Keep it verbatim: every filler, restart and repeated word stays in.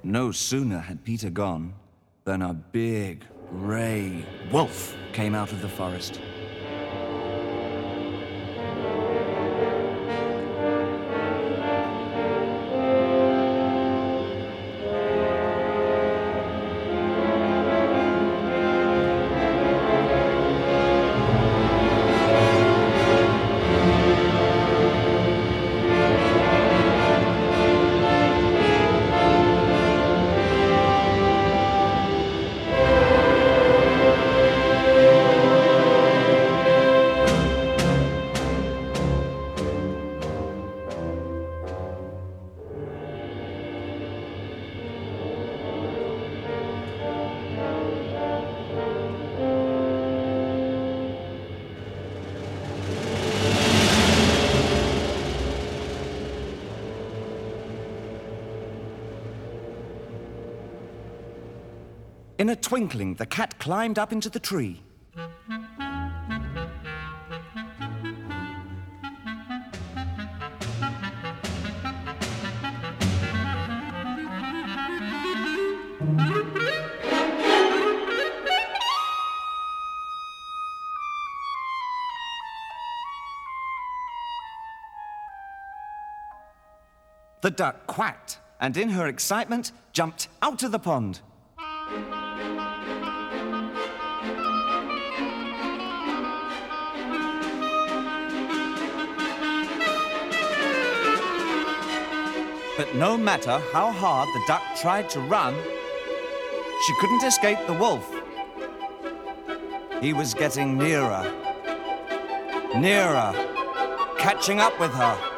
No sooner had Peter gone than a big, grey wolf came out of the forest. In a twinkling, the cat climbed up into the tree. The duck quacked, and in her excitement, jumped out of the pond. But no matter how hard the duck tried to run, she couldn't escape the wolf. He was getting nearer, nearer, catching up with her.